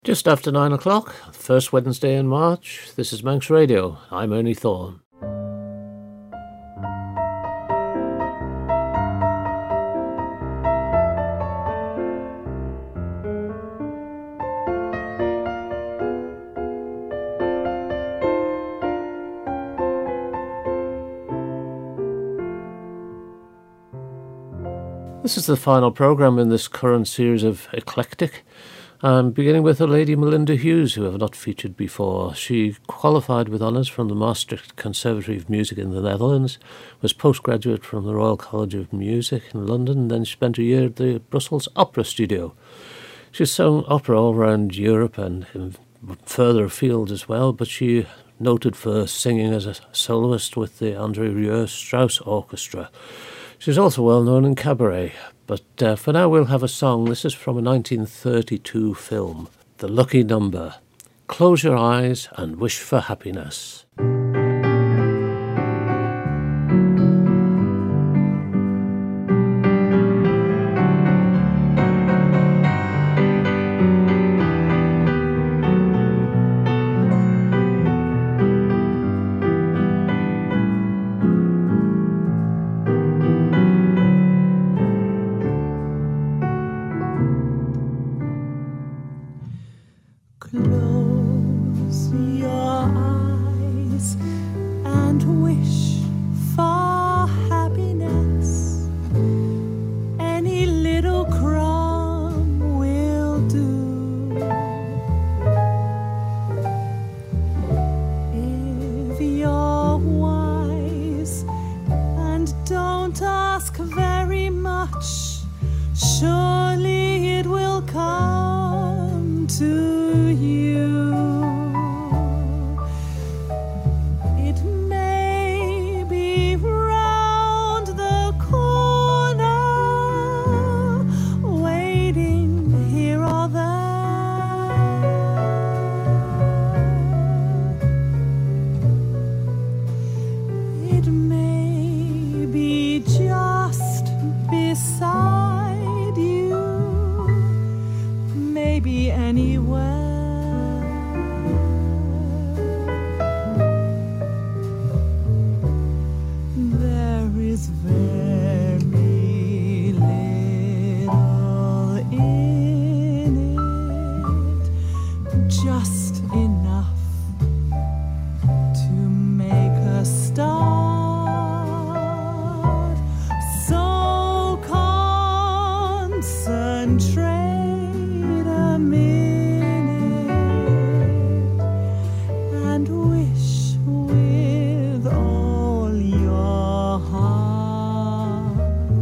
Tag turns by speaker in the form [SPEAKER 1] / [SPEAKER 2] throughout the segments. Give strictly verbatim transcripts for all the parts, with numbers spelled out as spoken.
[SPEAKER 1] Just after nine o'clock, first Wednesday in March. This is Manx Radio. I'm Ernie Thorne. This is the final programme in this current series of Eclectic. I'm beginning with a lady, Melinda Hughes, who I have not featured before. She qualified with honours from the Maastricht Conservatory of Music in the Netherlands, was postgraduate from the Royal College of Music in London, and then spent a year at the Brussels Opera Studio. She's sung opera all around Europe and further afield as well, but she noted for singing as a soloist with the André Rieu Strauss Orchestra. She's also well known in cabaret, but uh, for now we'll have a song. This is from a nineteen thirty-two film, The Lucky Number. Close your eyes and wish for happiness.
[SPEAKER 2] Close your eyes and wish for happiness. Any little crumb will do. If you're wise and don't ask very much, surely it will come to you. It may be round the corner, waiting here or there. It may be just beside you, maybe anywhere. There is very little in it, just enough to make a start. So concentrate a minute and wish with all your heart,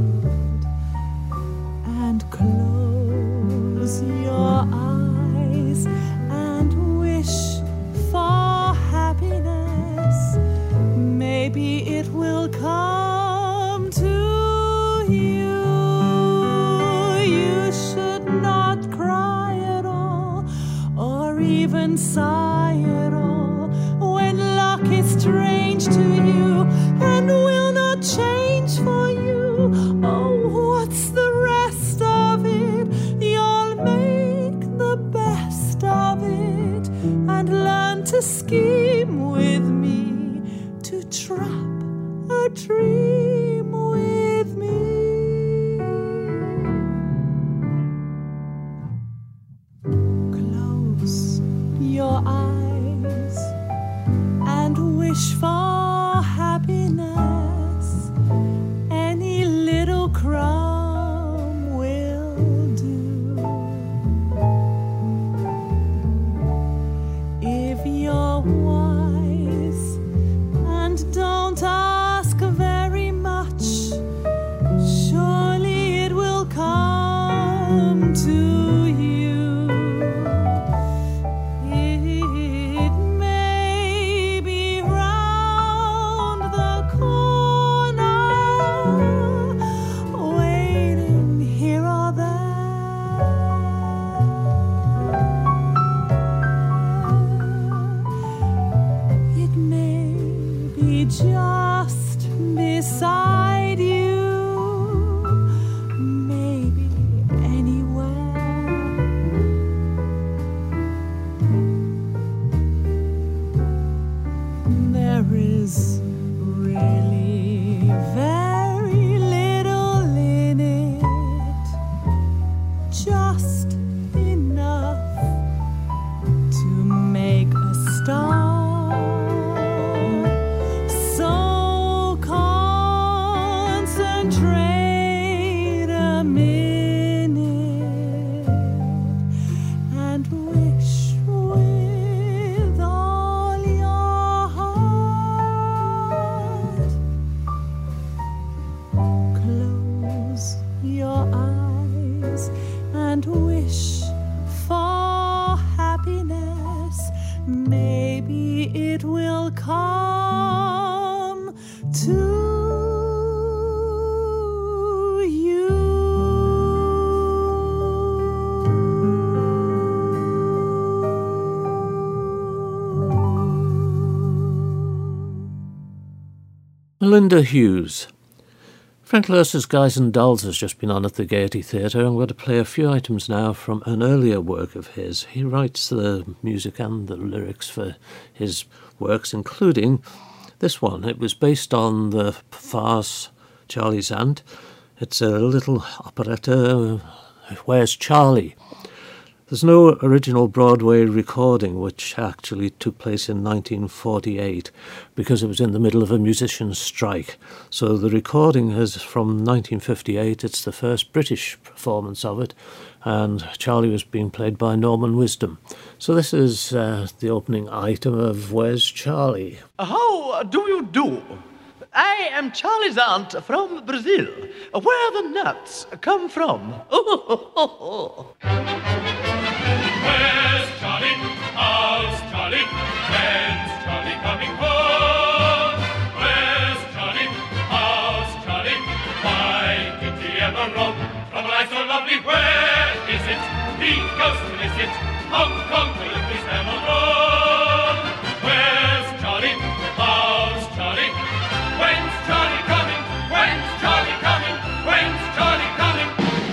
[SPEAKER 2] and close your eyes and wish for happiness. Maybe it will come to you. You should not cry at all, or even sigh at all, when luck is strange to you and will not change for you. Oh, what's the rest of it? You'll make the best of it and learn to scheme with me, to trap a dream with me. Close your eyes and wish for happiness. Any little crumb will do. If you're wise and don't ask very much, surely it will come to you. It may be round
[SPEAKER 1] Melinda Hughes. Frank Loesser's Guys and Dolls has just been on at the Gaiety Theatre. I'm going to play a few items now from an earlier work of his. He writes the music and the lyrics for his works, including this one. It was based on the farce Charlie's Aunt. It's a little operetta, Where's Charlie? There's no original Broadway recording, which actually took place in nineteen forty-eight, because it was in the middle of a musician's strike. So the recording is from nineteen fifty-eight. It's the first British performance of it, and Charlie was being played by Norman Wisdom. So this is uh, the opening item of Where's Charlie?
[SPEAKER 3] How do you do? I am Charlie's aunt from Brazil, where the nuts come from.
[SPEAKER 4] Where's Charlie? How's Charlie? When's Charlie coming home? Where's Charlie? How's Charlie? Why did he ever roam from a life so lovely? Where is it? He goes to visit Hong Kong to look his never roam. Where's Charlie? How's Charlie? When's Charlie coming? When's Charlie coming? When's Charlie coming?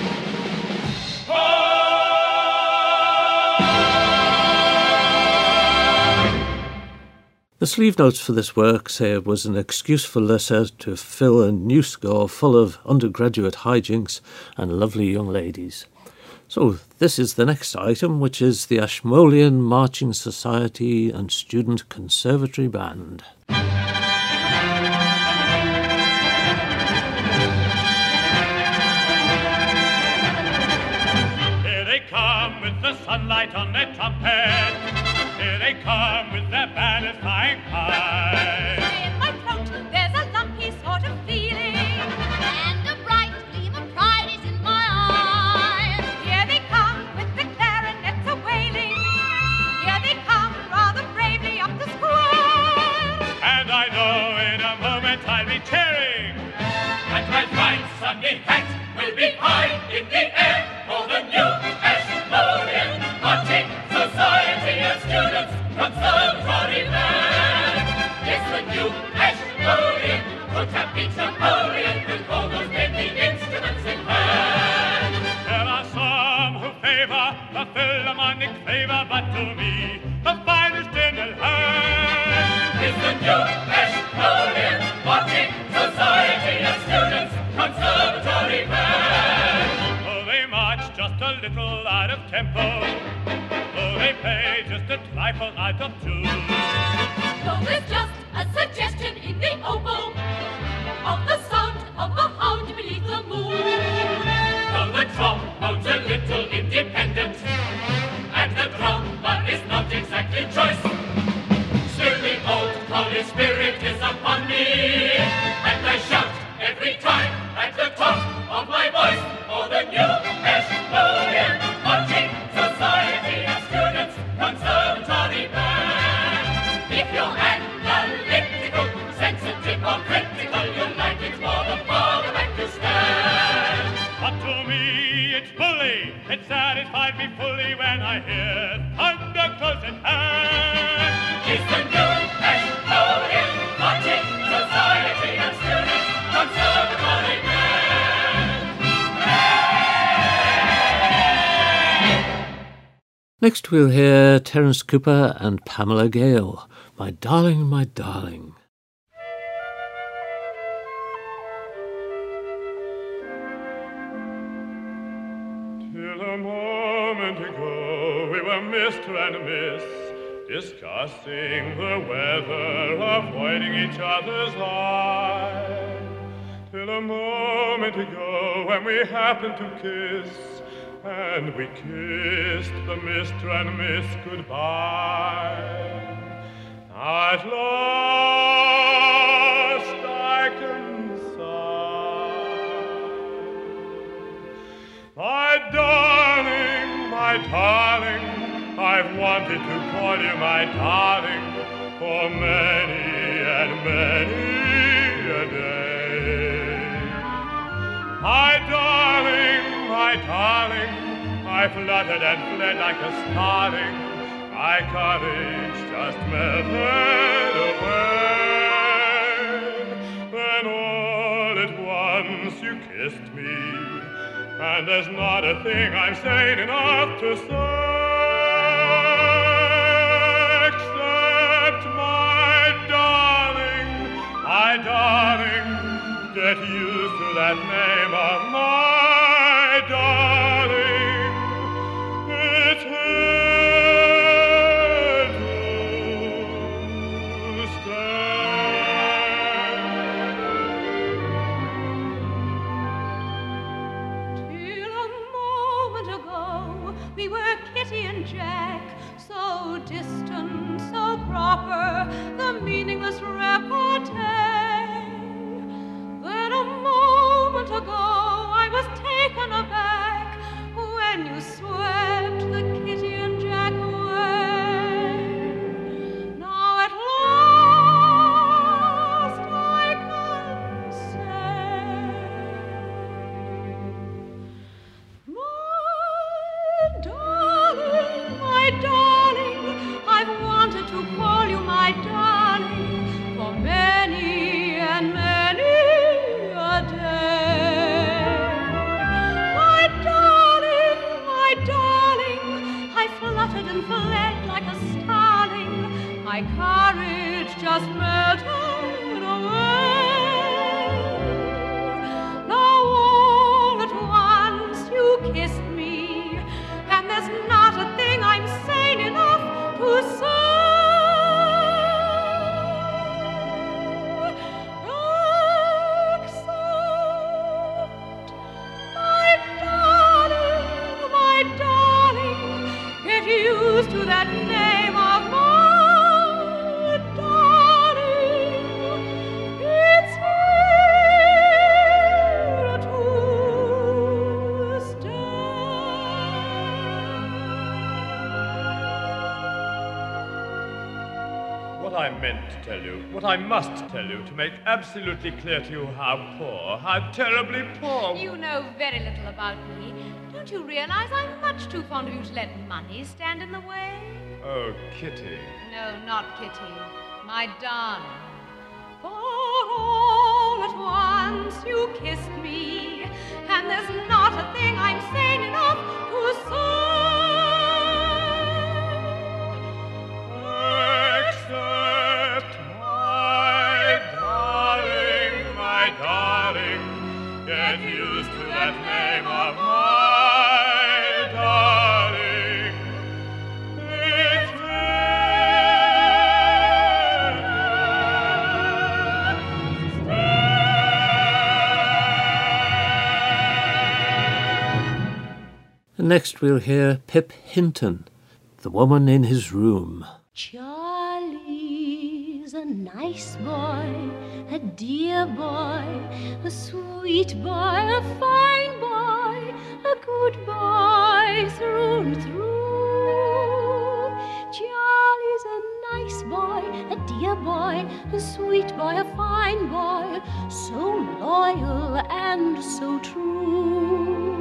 [SPEAKER 1] The sleeve notes for this work say it was an excuse for Loesser to fill a new score full of undergraduate hijinks and lovely young ladies. So this is the next item, which is the Ashmolean Marching Society and Student Conservatory Band.
[SPEAKER 4] Here they come with the sunlight on their trumpet. Here they come with their banners flying high.
[SPEAKER 5] In my throat there's a lumpy sort of feeling, and a bright gleam of pride is in my eye. Here they come with the clarinets a-wailing. Here they come rather bravely up the square.
[SPEAKER 4] And I know in a moment I'll be cheering. And my fine sunny hat will be high in the air for the new Ashmolean Marching Society and Students Conservatory Band. It's the new Ashmolean, could have beat Napoleon with all those deadly instruments in hand. There are some who favor the Philharmonic flavor, but to me, the finest in the land is the new Ashmolean Marching Society and Students Conservatory Band. Oh, they march just a little out of tempo. Oh, they play just a trifle out of tune.
[SPEAKER 5] Though there's just a suggestion in the oboe of the sound of a hound beneath the moon.
[SPEAKER 4] Though the trombone's a little independent, and the drummer is not exactly choice, still the old college spirit is upon me, and I shout every time at the top of my voice, oh, the new Ashmolean Marching Society and Students Conservatory Band. If you're analytical, sensitive or critical, you'll like it more the farther back you stand. But to me it's bully, it satisfied me fully when I hear thunder close at hand. It's the new Ashmolean Marching Society and Students Conservatory Band.
[SPEAKER 1] Next we'll hear Terence Cooper and Pamela Gale, My Darling, My Darling.
[SPEAKER 4] Till a moment ago we were Mister and Miss, discussing the weather, avoiding each other's eye. Till a moment ago when we happened to kiss, and we kissed the Mister and Miss goodbye. At last I can sigh. My darling, my darling, I've wanted to call you my darling for many and many a day. My darling, my darling, I fluttered and fled like a starling. My courage just melted away.
[SPEAKER 6] kissed me. And there's not a thing I'm sane enough to say, except my darling, my darling, get used to that name of my darling. It's here to stay.
[SPEAKER 2] Till a moment ago, we were Kitty and Jack, so distant, so proper, the meaningless repartee. Then a moment ago, I was taken aback when you swept the Kitty and Jack away. Now at last I can say, my darling, my darling, I've wanted to call you my darling for many and many a day. My darling, my darling, I fluttered and fled like a starling. My courage just melted away. Now all at once you kissed me, and there's not a thing I'm sane enough to say. Except, my darling, my darling, get used to that name of my darling. It's here to stay.
[SPEAKER 6] What I meant to tell you, what I must tell you, to make absolutely clear to you how poor, how terribly poor.
[SPEAKER 5] You know very little about me. Don't you realize I'm much too fond of you to let money stand in the way?
[SPEAKER 6] Oh, Kitty.
[SPEAKER 5] No, not Kitty. My darling.
[SPEAKER 2] For all at once you kissed me, and there's not a thing I'm sane enough to say.
[SPEAKER 6] Except my darling, my darling, get used to that name of my darling. It's
[SPEAKER 1] Next we'll hear Pip Hinton, The Woman in His Room.
[SPEAKER 2] Charlie's a nice boy, a dear boy, a sweet boy, a fine boy, a good boy through and through. Charlie's a nice boy, a dear boy, a sweet boy, a fine boy, so loyal and so true.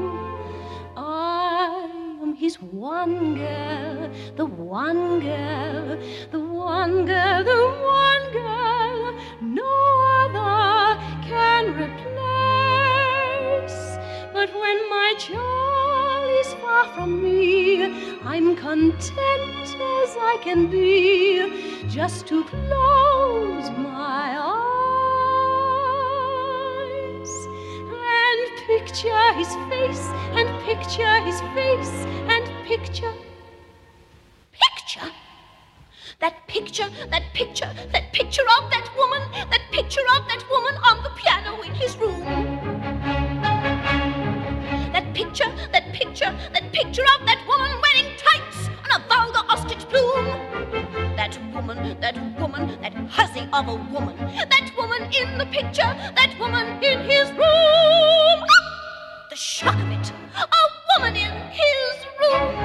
[SPEAKER 2] I am his one girl, the one girl, the one girl, the one girl no other can replace. But when my Charlie's far from me, I'm content as I can be, just to close my eyes and picture his face, and picture his face, and picture, picture, that picture, that picture, that picture of that woman, that picture of that woman on the piano in his room. That picture, that picture, that picture of that woman wearing tights and a vulgar ostrich plume. That woman, that woman, that hussy of a woman, that woman in the picture, that woman in his room. Ah! The shock of it, a woman in his room.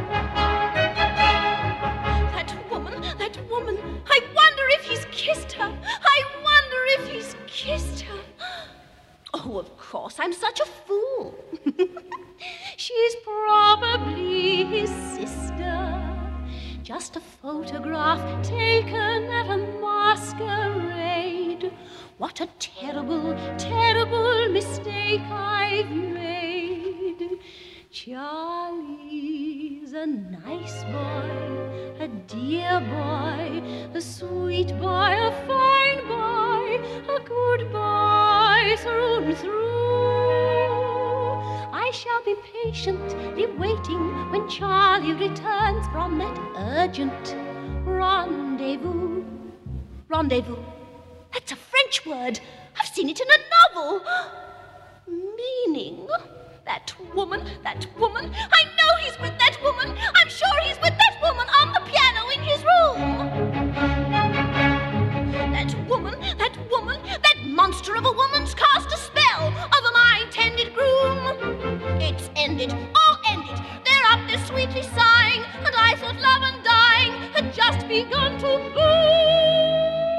[SPEAKER 2] That woman, that woman, I wonder if he's kissed her. I wonder if he's kissed her. Oh, of course, I'm such a fool. She's probably his sister. Just a photograph taken at a masquerade.
[SPEAKER 7] What a terrible, terrible mistake I've made. Charlie's a nice boy, a dear boy, a sweet boy, a fine boy, a good boy through and through. I shall be patiently waiting when Charlie returns from that urgent rendezvous. Rendezvous. That's a French word. I've seen it in a novel. Meaning, that woman, that woman. I know he's with that woman. I'm sure he's with that woman on the piano in his room. That woman, that woman, that monster of a woman's cast a spell over my intended groom. It's ended, all ended. They're up there sweetly sighing, and I thought love and dying had just begun to bloom.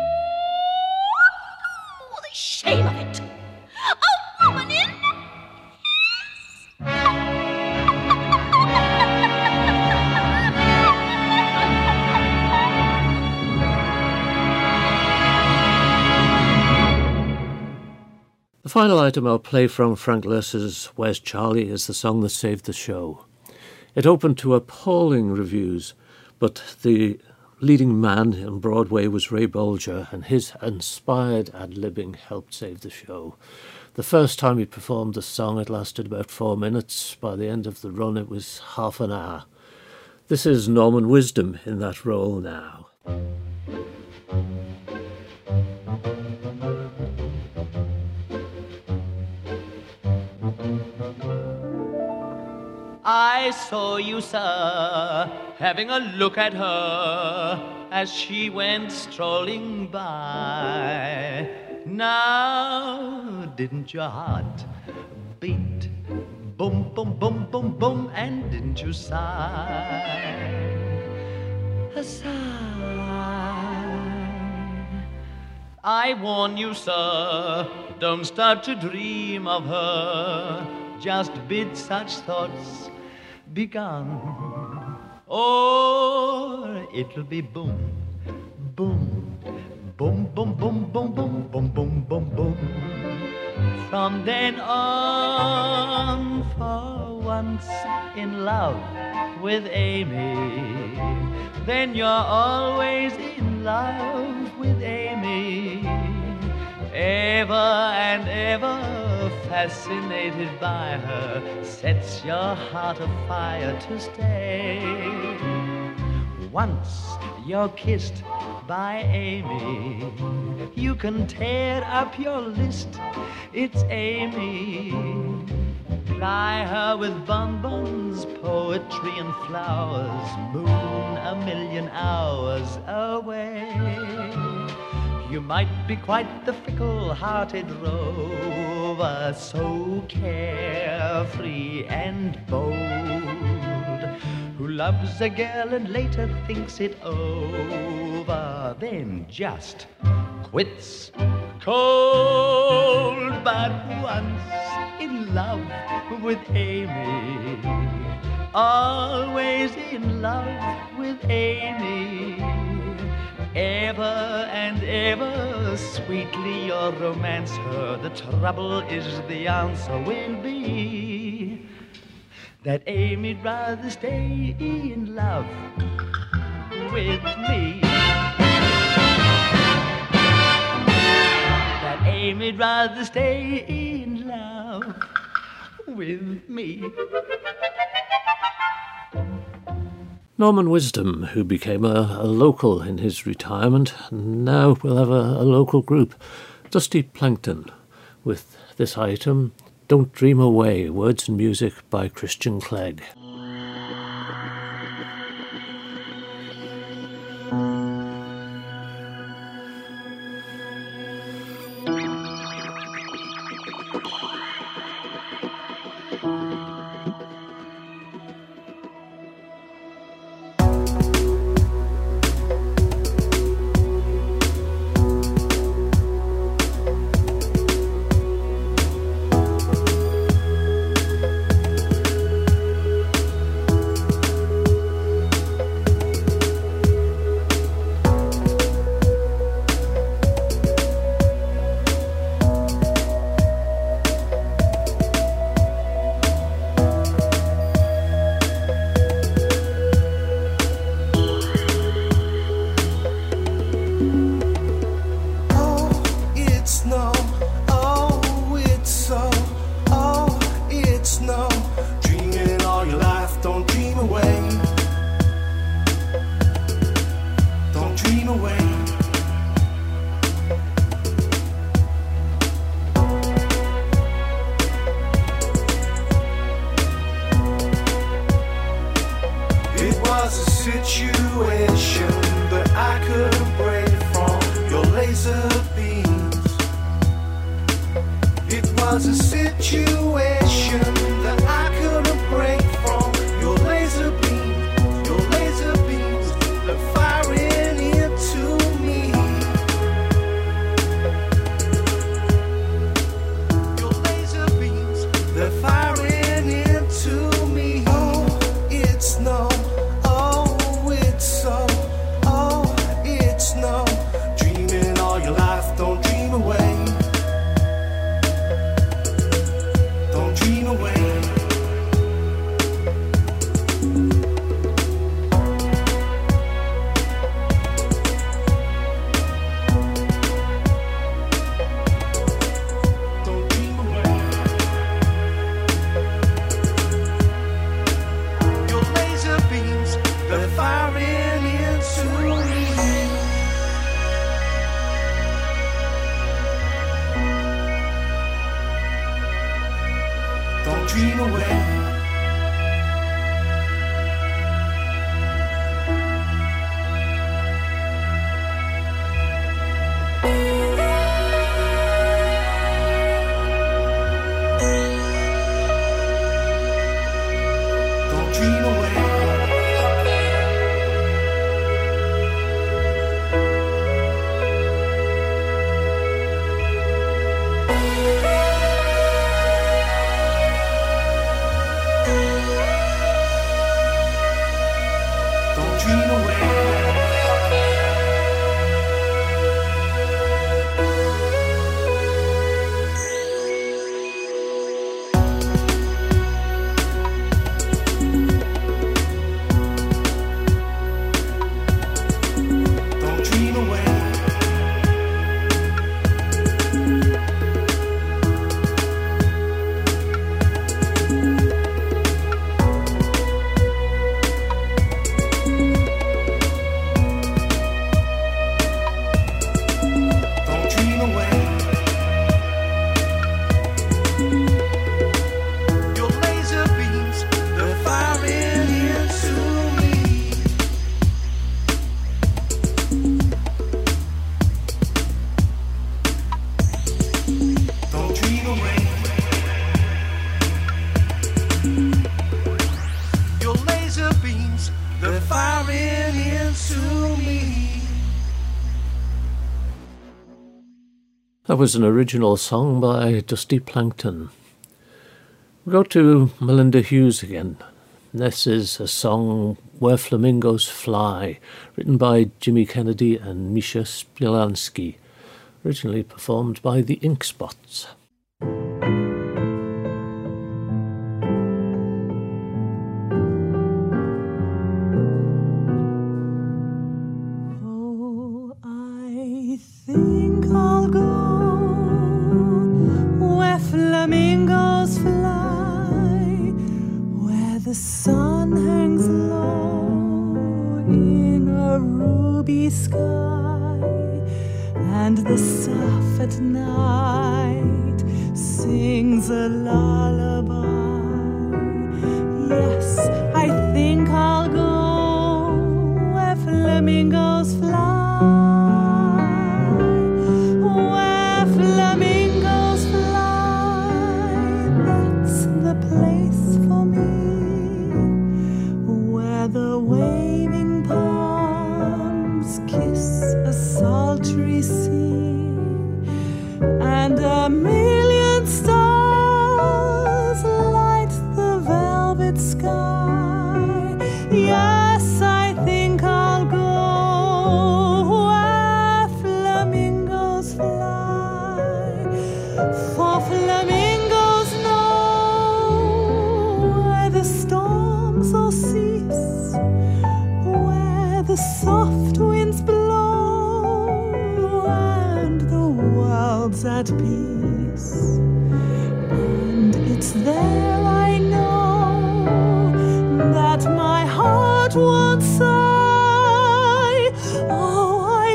[SPEAKER 7] Oh, the shame of it! A woman in
[SPEAKER 1] The final item I'll play from Frank Loesser's Where's Charlie is the song that saved the show. It opened to appalling reviews, but the leading man on Broadway was Ray Bolger, and his inspired ad-libbing helped save the show. The first time he performed the song, it lasted about four minutes. By the end of the run, it was half an hour. This is Norman Wisdom in that role now.
[SPEAKER 3] I saw you, sir, having a look at her as she went strolling by. Now, didn't your heart beat boom, boom, boom, boom, boom, and didn't you sigh? A sigh. I warn you, sir, don't start to dream of her. Just bid such thoughts begun, or it'll be boom, boom, boom, boom, boom, boom, boom, boom, boom, boom, boom. From then on, for once in love with Amy, then you're always in love with Amy. Ever and ever fascinated by her, sets your heart afire to stay. Once you're kissed by Amy, you can tear up your list. It's Amy. Ply her with bonbons, poetry and flowers, moon a million hours away. You might be quite the fickle-hearted rover, so carefree and bold, who loves a girl and later thinks it over, then just quits cold. But once in love with Amy, always in love with Amy. Ever and ever sweetly you'll romance her. The trouble is the answer will be that Amy'd rather stay in love with me. That Amy'd rather stay in love with me.
[SPEAKER 1] Norman Wisdom, who became a, a local in his retirement, now will have a, a local group, Dusty Plankton, with this item, Don't Dream Away, words and music by Christian Clegg.
[SPEAKER 8] away. It was a situation that I couldn't break from your laser beams. It was a situation that I couldn't break from your laser beams, your laser beams that firing into me. Your laser beams that firing into me. Oh, it's no, oh, it's so, oh, it's no. Dreaming all your life, don't dream away. Don't dream away. Don't dream away. Your laser beams, they're firing into me. Don't dream away. Don't dream away. Don't dream away. Don't dream away. Don't dream away. Your laser beams, they're firing into me. Don't dream away. Your laser beams, they're firing into me.
[SPEAKER 1] That was an original song by Dusty Plankton. We go to Melinda Hughes again. This is a song, Where Flamingos Fly, written by Jimmy Kennedy and Misha Spolansky, originally performed by the Ink Spots.
[SPEAKER 2] Oh, I think I'll go where flamingos fly, where the sun hangs low in a ruby sky, and the surf at night sings a lullaby. Yes, I think I'll go where flamingos fly. Where flamingos fly, that's the place for me. Where the waving palms kiss a sultry sea, and a million stars light the velvet sky. Yes, I think I'll go where flamingos fly, for flamingos know where the storms all cease, where the soft winds blow and the world's at peace. And it's there I know that my heart won't sigh. Oh, I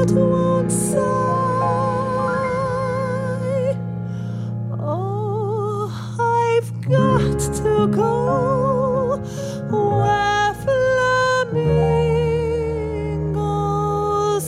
[SPEAKER 2] heart won't sigh. Oh, I've got to go where flamingos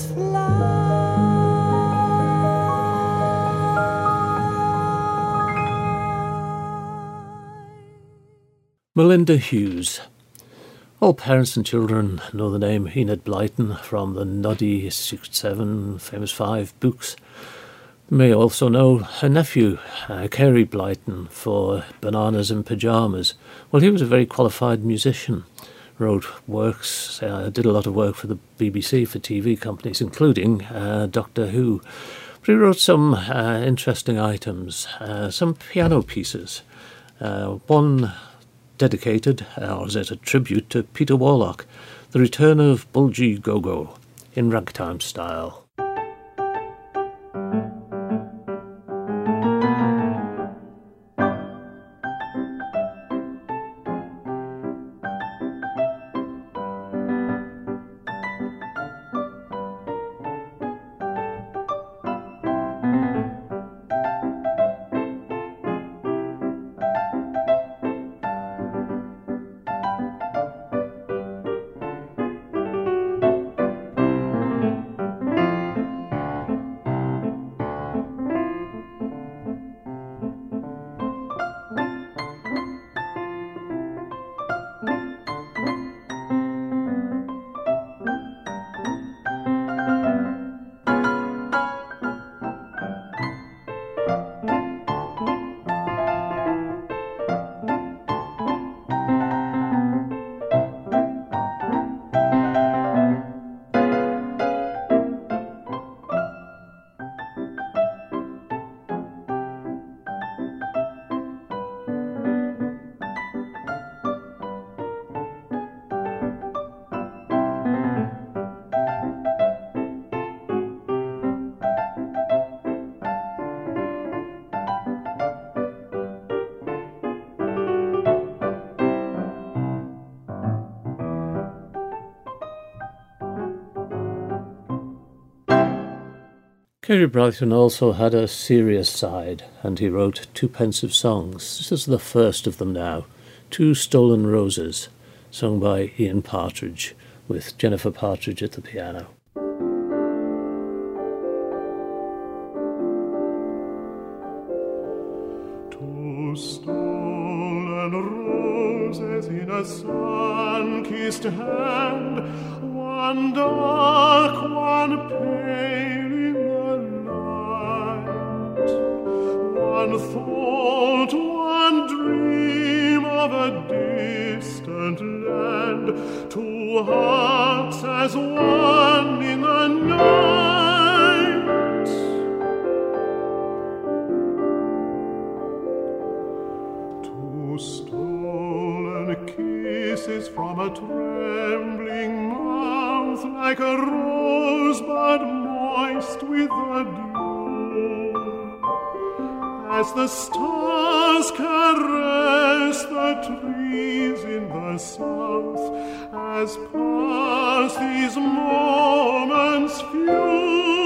[SPEAKER 2] fly.
[SPEAKER 1] Melinda Hughes. All parents and children know the name Enid Blyton from the Noddy six seven Famous Five books. You may also know her nephew, uh, Kerry Blyton, for Bananas in Pyjamas. Well, he was a very qualified musician, wrote works, uh, did a lot of work for the B B C, for T V companies, including uh, Doctor Who. But he wrote some uh, interesting items, uh, some piano pieces. Uh, one dedicated, or is it a tribute to Peter Warlock, The Return of Bulgy Go-Go, in ragtime style. Kerry Blyton also had a serious side, and he wrote two pensive songs. This is the first of them now, Two Stolen Roses, sung by Ian Partridge, with Jennifer Partridge at the piano.
[SPEAKER 6] Two stolen roses in a sun-kissed hand, one dark, one pale in the light, one thought, one dream of a distant land, two hearts as one in the night. Two stolen kisses from a trembling mouth, like a rosebud moist with the dew, as the stars caress the trees in the south, as pass these moments few.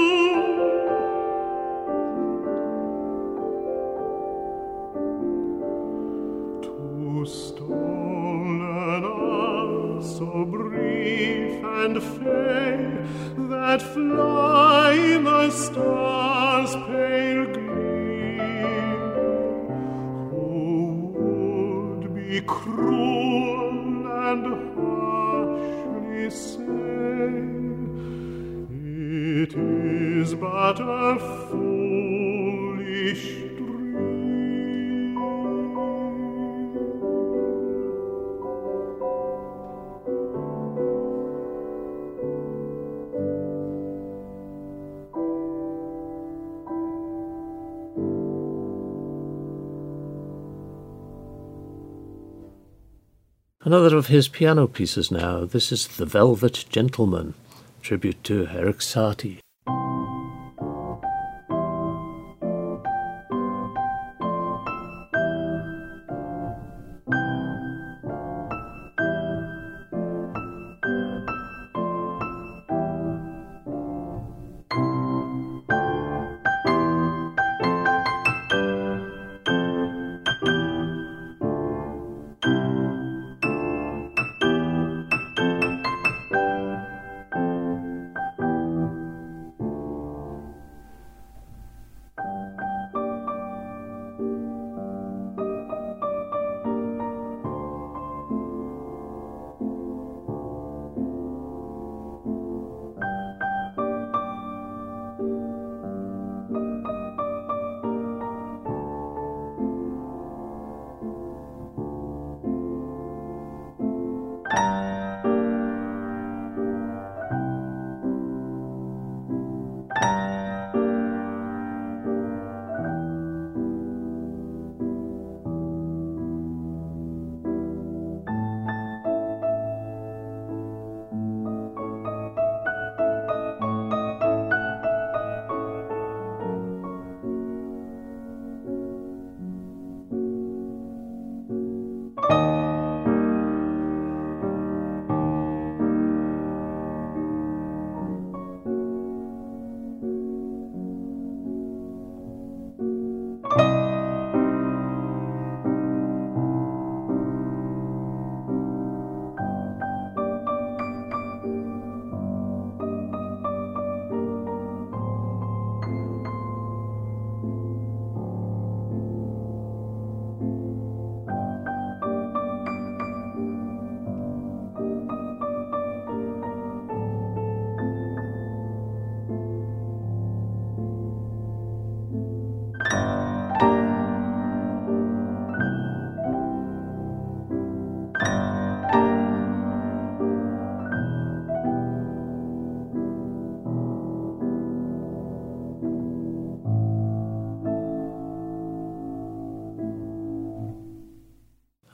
[SPEAKER 6] Two stolen hours, so brief and fair, that fly in the stars' pale gleam. Who would be cruel and harshly say, it is but a foolish dream.
[SPEAKER 1] Another of his piano pieces now. This is The Velvet Gentleman, tribute to Eric Satie.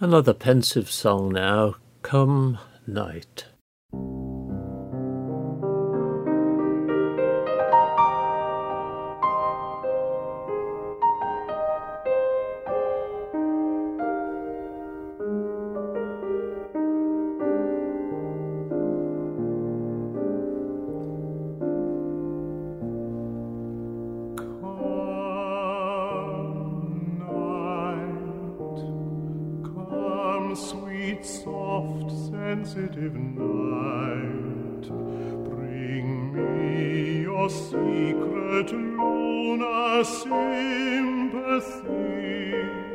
[SPEAKER 1] Another pensive song now, Come Night.
[SPEAKER 6] Sensitive night, bring me your secret lunar sympathy.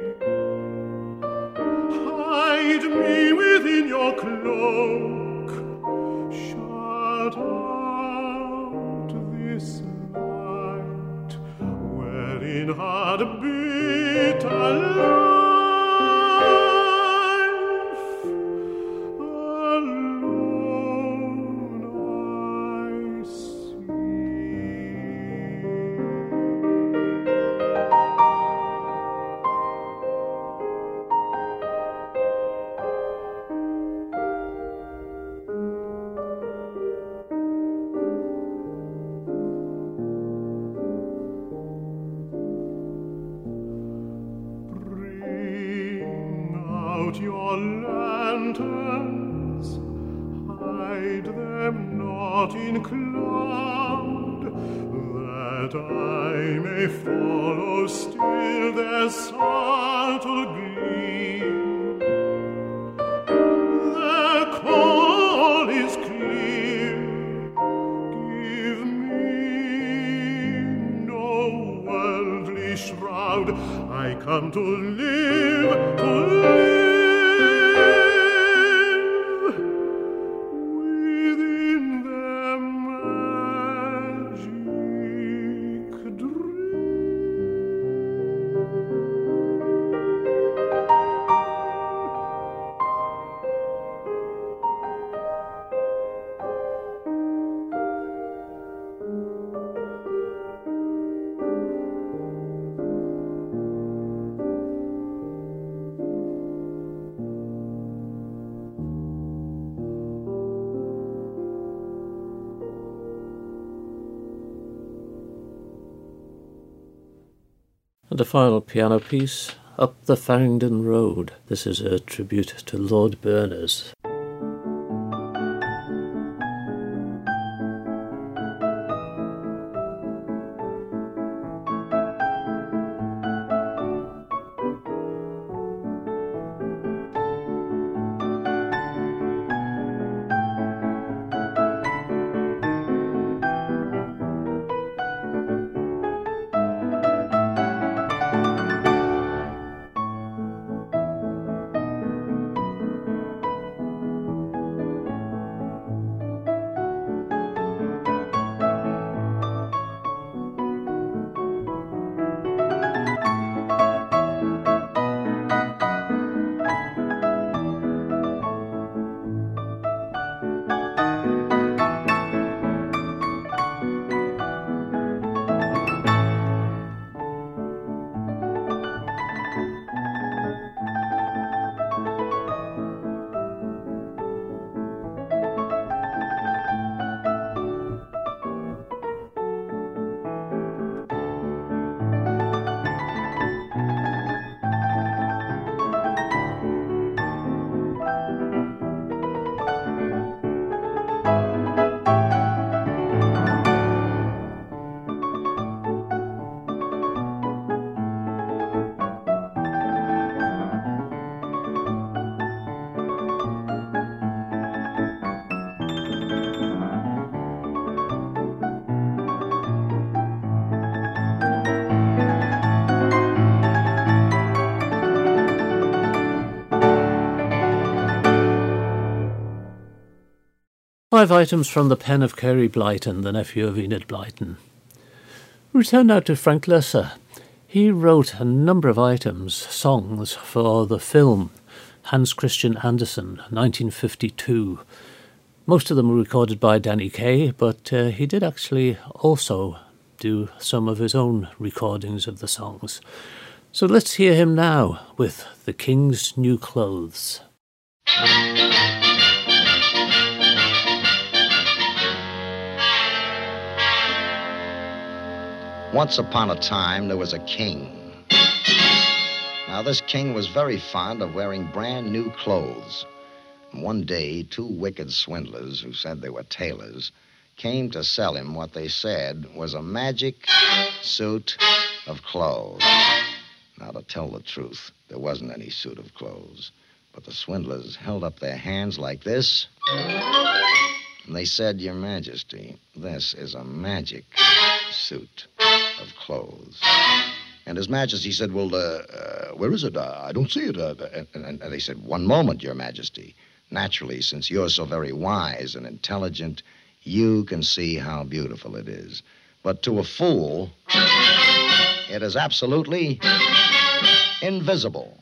[SPEAKER 6] Hide me within your cloak, shut out this light, wherein heart beat alive. Your lanterns, hide them not in cloud, that I may follow still their subtle gleam. Their call is clear, give me no worldly shroud. I come to live, to live.
[SPEAKER 1] And a final piano piece, Up the Farringdon Road. This is a tribute to Lord Berners. Five items from the pen of Carey Blyton, the nephew of Enid Blyton. Return now to Frank Loesser. He wrote a number of items, songs, for the film Hans Christian Andersen, nineteen fifty-two. Most of them were recorded by Danny Kaye, but uh, he did actually also do some of his own recordings of the songs. So let's hear him now with The King's New Clothes.
[SPEAKER 9] Once upon a time, there was a king. Now, this king was very fond of wearing brand new clothes. And one day, two wicked swindlers who said they were tailors came to sell him what they said was a magic suit of clothes. Now, to tell the truth, there wasn't any suit of clothes. But the swindlers held up their hands like this, and they said, "Your Majesty, this is a magic suit of clothes." And His Majesty said, "Well, uh, uh, where is it? Uh, I don't see it." Uh, and, and, and they said, "One moment, Your Majesty. Naturally, since you're so very wise and intelligent, you can see how beautiful it is. But to a fool, it is absolutely invisible."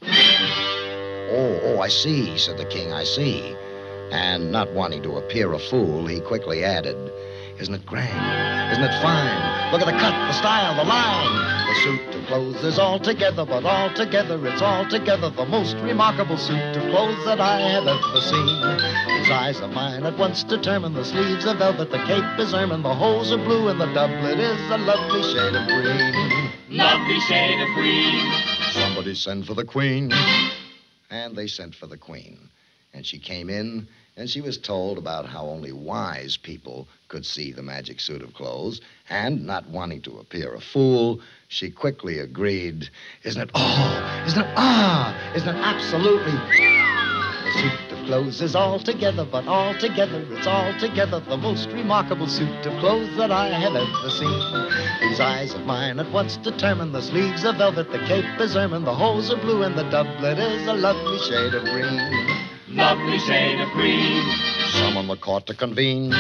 [SPEAKER 9] "Oh, oh, I see," said the king, "I see." And not wanting to appear a fool, he quickly added, "Isn't it grand? Isn't it fine? Look at the cut, the style, the line. The suit of clothes is altogether, but altogether, it's altogether the most remarkable suit of clothes that I have ever seen. These eyes of mine at once determine the sleeves are velvet, the cape is ermine, the hose are blue, and the doublet is a lovely shade of green."
[SPEAKER 4] Lovely shade of green.
[SPEAKER 9] "Somebody send for the queen." And they sent for the queen. And she came in, and she was told about how only wise people could see the magic suit of clothes. And not wanting to appear a fool, she quickly agreed, "Isn't it, oh, isn't it, ah, isn't it absolutely... The suit of clothes is altogether, but altogether, it's altogether the most remarkable suit of clothes that I have ever seen. These eyes of mine at once determine the sleeves are velvet, the cape is ermine, the hose are blue, and the doublet is a lovely shade of green."
[SPEAKER 4] Lovely shade of green.
[SPEAKER 9] Summon the court to convene.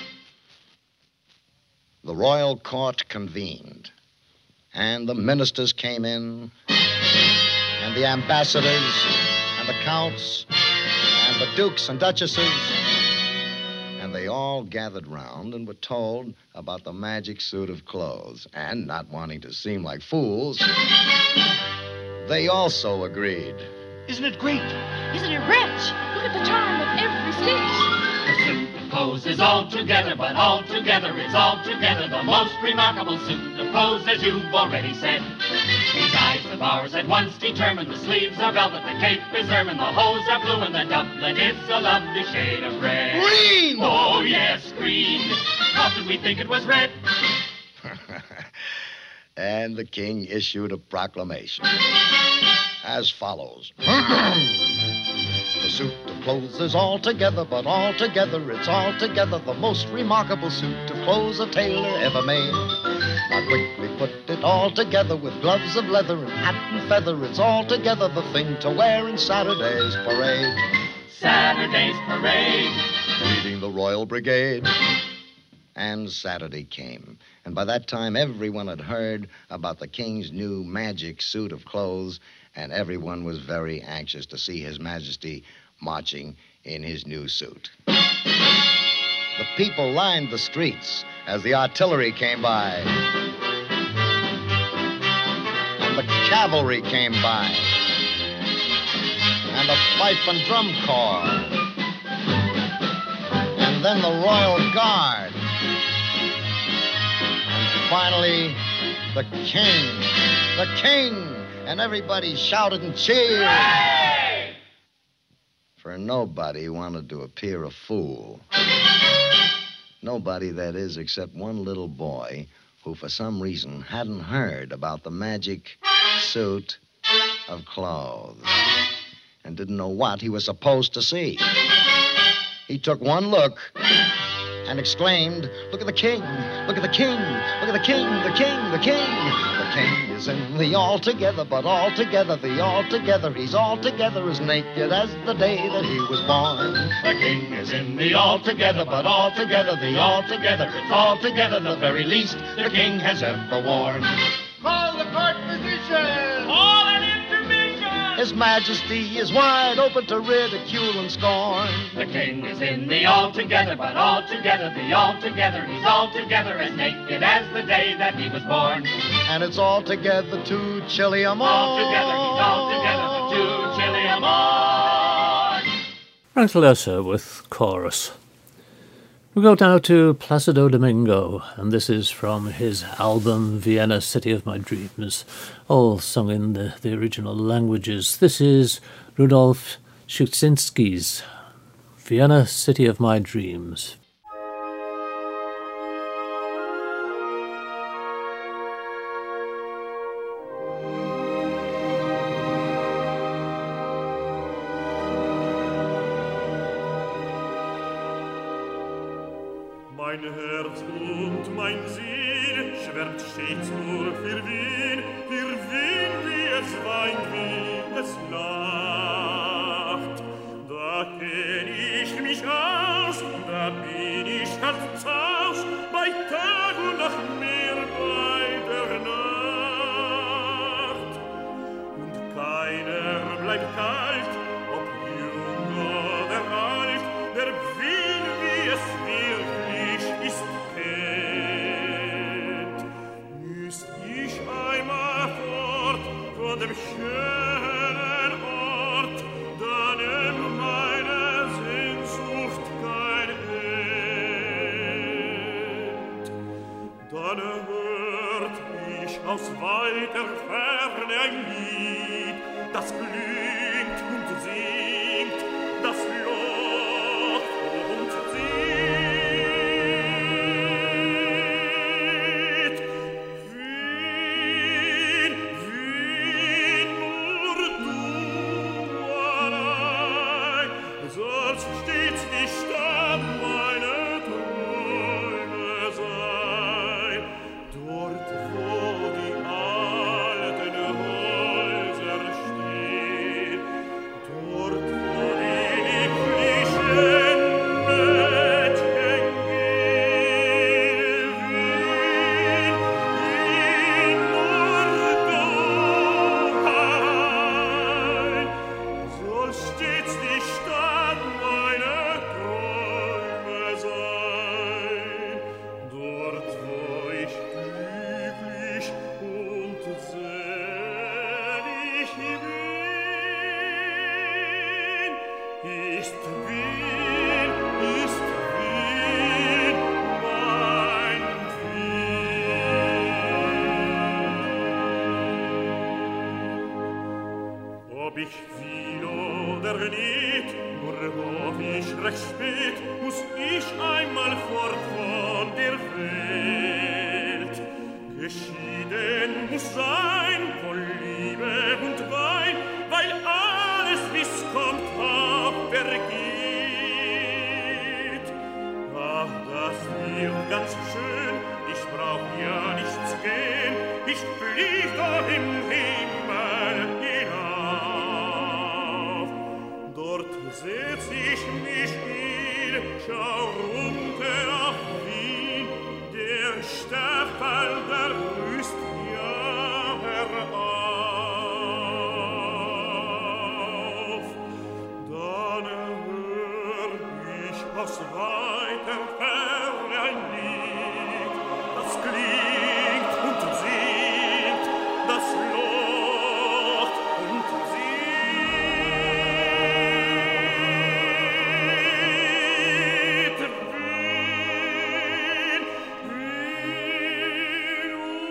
[SPEAKER 9] The royal court convened, and the ministers came in, and the ambassadors, and the counts, and the dukes and duchesses, and they all gathered round and were told about the magic suit of clothes. And not wanting to seem like fools, they also agreed.
[SPEAKER 4] Isn't it great?
[SPEAKER 7] Isn't it rich? Look at the charm of every stitch.
[SPEAKER 4] The suit of clothes is altogether, but altogether, it's altogether the most remarkable suit of clothes, as you've already said. These eyes of ours at once determine the sleeves are velvet, the cape is ermine, the hose are blue, and the doublet is a lovely shade of red.
[SPEAKER 9] Green!
[SPEAKER 4] Oh, yes, green. How could we think it was red?
[SPEAKER 9] And the king issued a proclamation as follows. The suit of clothes is altogether, but altogether, it's altogether the most remarkable suit of clothes a tailor ever made. Now quickly put it all together with gloves of leather and hat and feather. It's altogether the thing to wear in Saturday's parade.
[SPEAKER 4] Saturday's parade.
[SPEAKER 9] Leading the royal brigade. And Saturday came. And by that time, everyone had heard about the king's new magic suit of clothes, and everyone was very anxious to see His Majesty marching in his new suit. The people lined the streets as the artillery came by, and the cavalry came by, and the fife and drum corps, and then the royal guard, and finally the king, the king. And everybody shouted and cheered.
[SPEAKER 4] Hooray!
[SPEAKER 9] For nobody wanted to appear a fool. Nobody, that is, except one little boy who, for some reason, hadn't heard about the magic suit of clothes and didn't know what he was supposed to see. He took one look and exclaimed, "Look at the king! Look at the king! Look at the king! The king! The king! The king is in the altogether, but altogether, the altogether, he's altogether as naked as the day that he was born.
[SPEAKER 4] The king is in the altogether, but altogether, the altogether, it's altogether the very least the king has ever worn."
[SPEAKER 8] Call the court physician!
[SPEAKER 4] All an intermission!
[SPEAKER 9] His Majesty is wide open to ridicule and scorn.
[SPEAKER 4] The king is in the altogether, but altogether, the altogether, he's altogether as naked as the day that he was born.
[SPEAKER 9] and it's altogether too chilly a morn.
[SPEAKER 4] Altogether, he's altogether too chilly a morn.
[SPEAKER 1] Frank Loesser with chorus. We go now to Placido Domingo, and this is from his album Vienna, City of My Dreams, all sung in the, the original languages. This is Rudolf Schuczynski's Vienna, City of My Dreams.
[SPEAKER 6] Mein Herz und mein Sinn schwärmt stets nur für Wien, für Wien, wie es weint, wie es lacht. Da kenn ich mich aus, da bin ich ganz aus, bei Tag und Nacht mehr bei der Nacht. Und keiner bleibt kalt, ob jung oder alt, der Wien, wie es wirklich ist, kennt. Müsst ich einmal fort von dem schönen Ort, dann nimmt meine Sehnsucht kein End. Dann hört ich aus weiter Ferne ein Lied, das klingt und singt, das lobt und singt. Wien, Wien, nur du allein sollst stets die Stadt meiner Träume sein. Dort, wo die alten Häuser stehen, dort, wo die lieblichen Mädchen gehen. Wien, Wien, nur du allein soll stets die Stadt meiner Träume sein. Dort, wo ich glücklich und selig bin, ist Wien, ist Wien, mein Wien. Ob ich will oder nicht, nur hoff ich recht spät, muss ich einmal fort von der Welt. Geschieden muss sein von Liebe und Wein, weil alles, wie's kommt, auch vergeht. Ach, das wird ganz schön, ich brauch ja nichts gehen, ich flieg doch im Himmel hinauf. Dort setz ich mich hin, schau runter auf Wien, der Stachel, der grüßt ja herauf. Dann hör ich aus weiter Ferne ein Lied, das klingt und singt, das lobt und singt. Wien, Wien,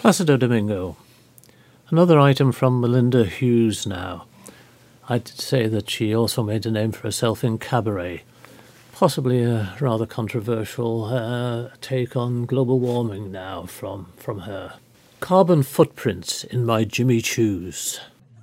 [SPEAKER 1] Placido Domingo. Another item from Melinda Hughes now. I'd say that she also made a name for herself in cabaret. Possibly a rather controversial uh, take on global warming now from, from her. Carbon footprints in my Jimmy Choos.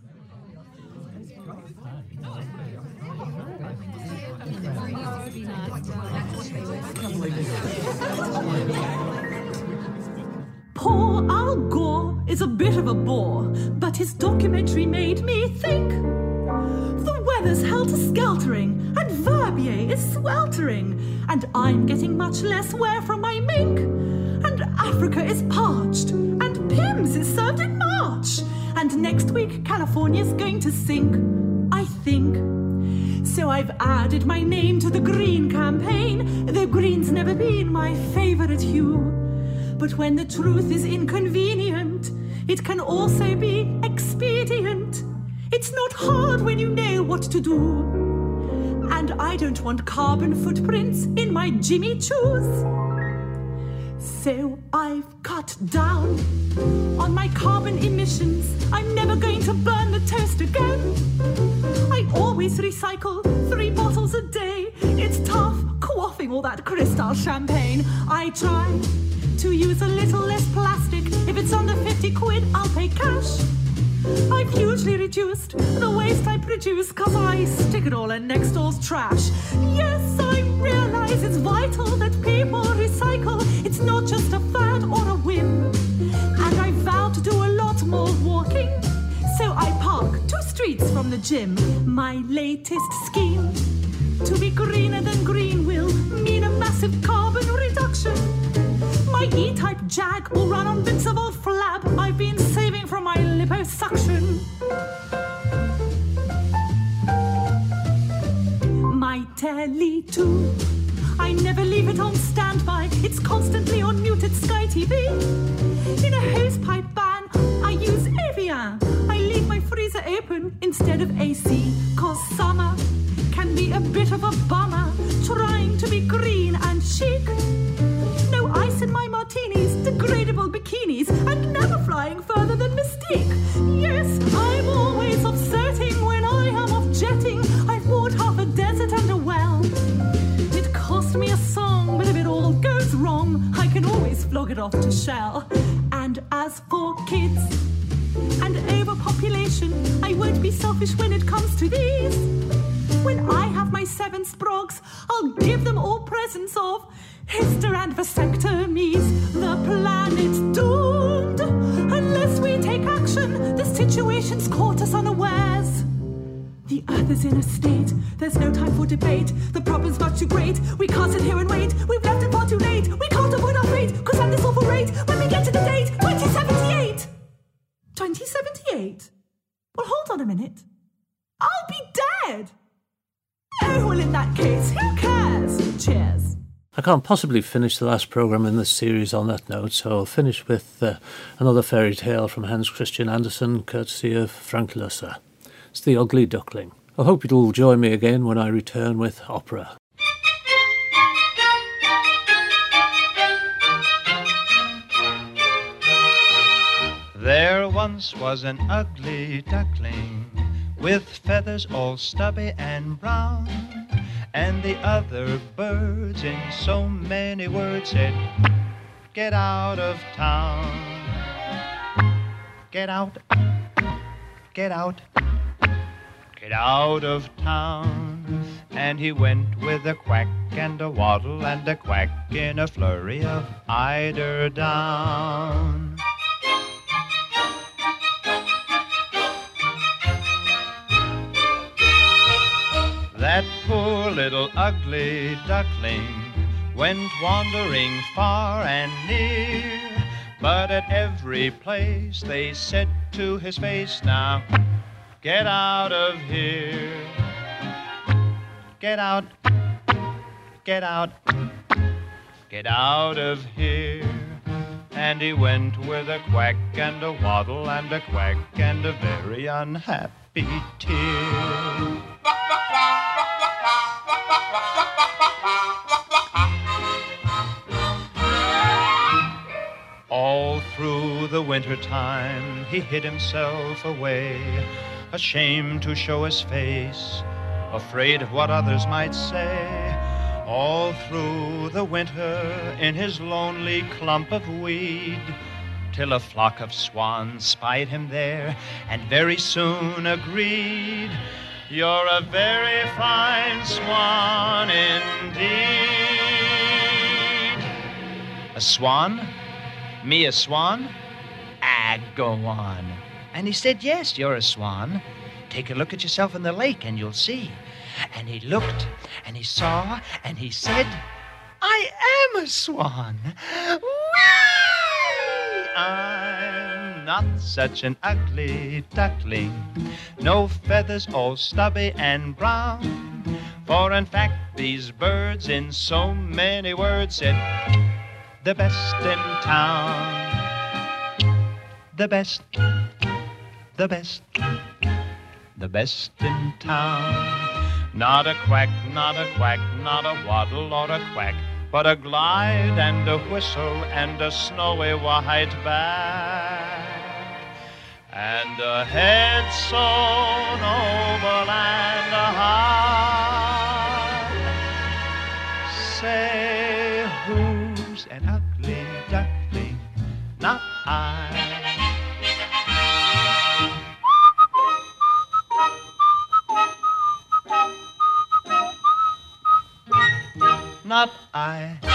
[SPEAKER 2] Poor Al Gore is a bit of a bore, but his documentary made me think. The weather's helter-skeltering, and Verbier is sweltering, and I'm getting much less wear from my mink. And Africa is parched, and Pimm's is served in March, and next week California's going to sink, I think. So I've added my name to the Green campaign, though green's never been my favourite hue. But when the truth is inconvenient, it can also be expedient. It's not hard when you know what to do. And I don't want carbon footprints in my Jimmy Choos. So I've cut down on my carbon emissions. I'm never going to burn the toast again. I always recycle three bottles a day. It's tough quaffing all that Cristal champagne. I try to use a little less plastic. If it's under fifty quid, I'll pay cash. I've hugely reduced the waste I produce, cause I stick it all in next door's trash. Yes, I realise it's vital that people recycle. It's not just a fad or a whim. And I vow to do a lot more walking, so I park two streets from the gym. My latest scheme to be greener than green will mean a massive carbon reduction. My E-Type Jag will run on bits of old flab I've been saving from my liposuction. My telly too, I never leave it on standby. It's constantly on mute at Sky T V. In a hosepipe ban, I use Evian. I leave my freezer open instead of A C, cause summer can be a bit of a bummer, trying to be green and chic. No ice in my martinis, degradable bikinis, and never flying further than Mystique. Yes, I'm always offsetting when I am off jetting. I've bought half a desert and a well. It cost me a song, but if it all goes wrong, I can always flog it off to Shell. And as for kids and overpopulation, I won't be selfish when it comes to these. When I have my seven sprogs, I'll give them all presents of hyster and vasectomies. The planet's doomed unless we take action. The situation's caught us unawares. The earth is in a state, there's no time for debate. The problem's much too great, we can't sit here and wait. We've left it far too late, we can't avoid our fate. Cause I'm this awful rate, when we get to the date, twenty seventy-eight. twenty seventy-eight? Well, hold on a minute. I'll be dead. Oh, well, in that case, who cares? Cheers.
[SPEAKER 1] I can't possibly finish the last programme in this series on that note, so I'll finish with uh, another fairy tale from Hans Christian Andersen, courtesy of Frank Lusser. It's The Ugly Duckling. I hope you'll join me again when I return with opera.
[SPEAKER 3] There once was an ugly duckling with feathers all stubby and brown, and the other birds in so many words said, "Get out of town, get out, get out, get out of town." And he went with a quack and a waddle and a quack in a flurry of eider down. That poor little ugly duckling went wandering far and near, but at every place they said to his face, "Now, get out of here. Get out, get out, get out of here." And he went with a quack and a waddle and a quack and a very unhappy tear. All through the winter time he hid himself away, ashamed to show his face, afraid of what others might say. All through the winter in his lonely clump of weed, till a flock of swans spied him there and very soon agreed, "You're a very fine swan indeed." A swan? Me a swan? Ah, go on. And he said, "Yes, you're a swan. Take a look at yourself in the lake and you'll see." And he looked and he saw and he said, "I am a swan. Whee! I'm not such an ugly duckling. No feathers, all stubby and brown. For in fact these birds in so many words said, the best in town. The best, the best, the best in town. Not a quack, not a quack, not a waddle or a quack, but a glide and a whistle and a snowy white back, and a head sewn over and a heart. Say, who's an ugly duckling? Not I. Not I.